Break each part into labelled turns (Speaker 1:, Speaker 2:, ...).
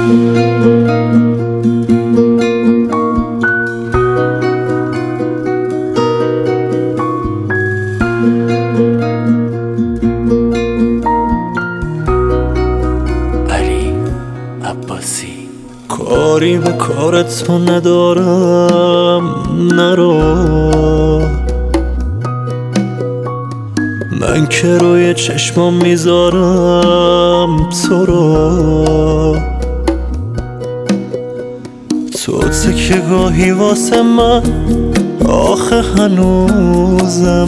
Speaker 1: کاری به کار تو ندارم، نرو. من که روی چشمام میذارم تو رو. تو تکیه گاهی واسه من، آخه هنوزم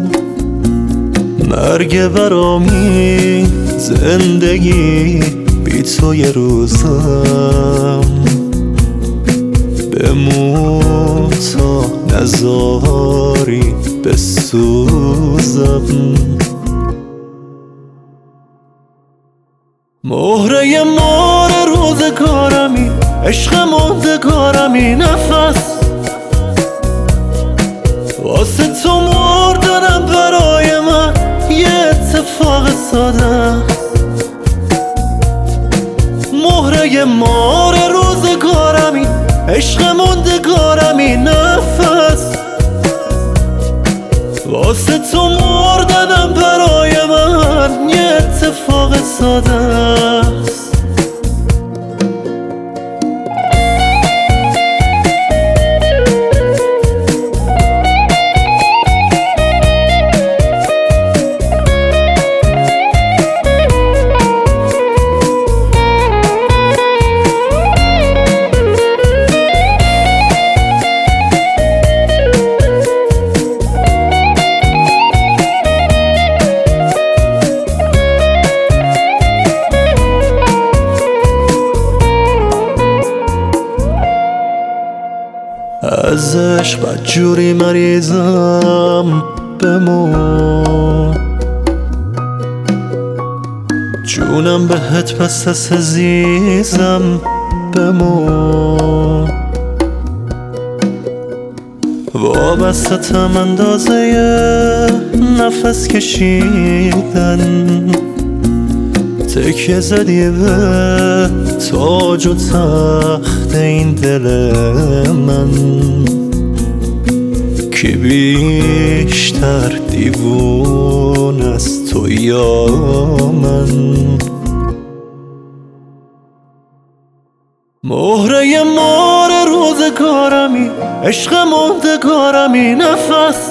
Speaker 1: مرگ برامی، زندگی بی تو یه روزم. بمون تا نزاری بسوزم. مهره مار روزگارمی، عشق ماندگارمی، نفس واسه تو مردنم برای من یه اتفاق ساده. مهره مار روزگارمی، عشق ماندگارمی، نفس واسه تو مردنم برای من یه اتفاق ساده است. از عشق بدجوری مریضم، بمون جونم بهت پس از عزیزم، بمون وابستم اندازه نفس کشیدن. تکیه زدی به تاج و تخت این دل من، کی بیشتر دیوون از تو یا من؟ مهره مار روزگارمی، عشق ماندگارمی، نفس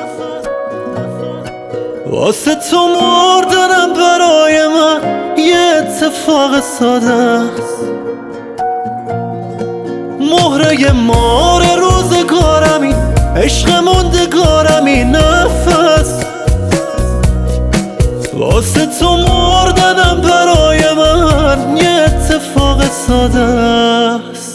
Speaker 1: واسه تو مردنم برای من یه اتفاق ساده است. مهره مار روزگارمی، عشق ماندگارمی، نفس واسه تو مردنم برای من یه اتفاق ساده است.